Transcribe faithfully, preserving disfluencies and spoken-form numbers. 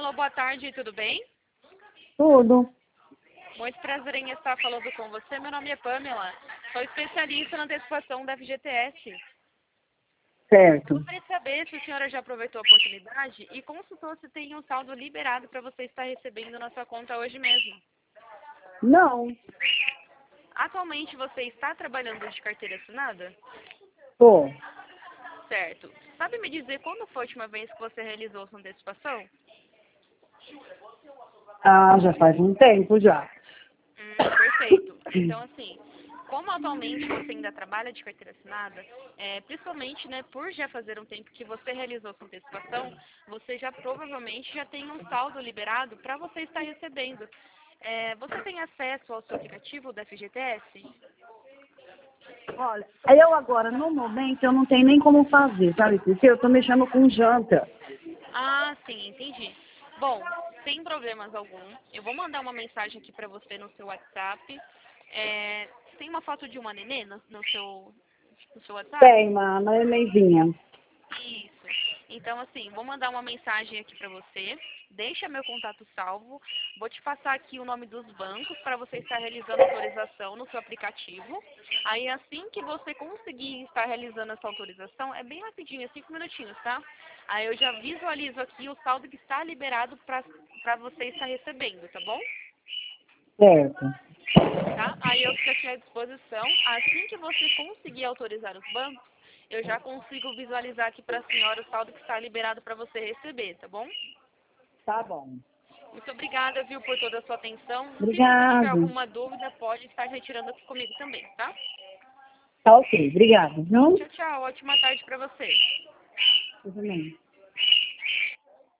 Alô, boa tarde, tudo bem? Tudo. Muito prazer em estar falando com você. Meu nome é Pamela. Sou especialista na antecipação da F G T S. Certo. Gostaria de saber se a senhora já aproveitou a oportunidade e consultou se tem um saldo liberado para você estar recebendo na sua conta hoje mesmo. Não. Atualmente você está trabalhando de carteira assinada? Tô. Certo. Sabe me dizer quando foi a última vez que você realizou sua antecipação? Ah, já faz um tempo já. Hum, perfeito. Então, assim, como atualmente você ainda trabalha de carteira assinada, é, principalmente, né, por já fazer um tempo que você realizou sua antecipação, você já provavelmente já tem um saldo liberado para você estar recebendo. É, você tem acesso ao seu aplicativo da F G T S? Olha, eu agora, no momento, eu não tenho nem como fazer, sabe? Porque eu tô mexendo com janta. Ah, sim, entendi. Bom, sem problemas algum. Eu vou mandar uma mensagem aqui para você no seu WhatsApp. É, tem uma foto de uma nenê no, no seu, no seu WhatsApp? Tem, uma nenenzinha. Isso. Então, assim, vou mandar uma mensagem aqui para você. Deixa meu contato salvo. Vou te passar aqui o nome dos bancos para você estar realizando autorização no seu aplicativo. Aí, assim que você conseguir estar realizando essa autorização, é bem rapidinho, é cinco minutinhos, tá? Aí eu já visualizo aqui o saldo que está liberado para você estar recebendo, tá bom? Certo. Tá? Aí eu fico aqui à disposição. Assim que você conseguir autorizar os bancos, eu já consigo visualizar aqui para a senhora o saldo que está liberado para você receber, tá bom? Tá bom. Muito obrigada, viu, por toda a sua atenção. Se você tiver Obrigado. alguma dúvida, pode estar retirando aqui comigo também, tá? Tá ok. Obrigado, viu? Tchau, tchau. Ótima tarde para você. Tudo bem.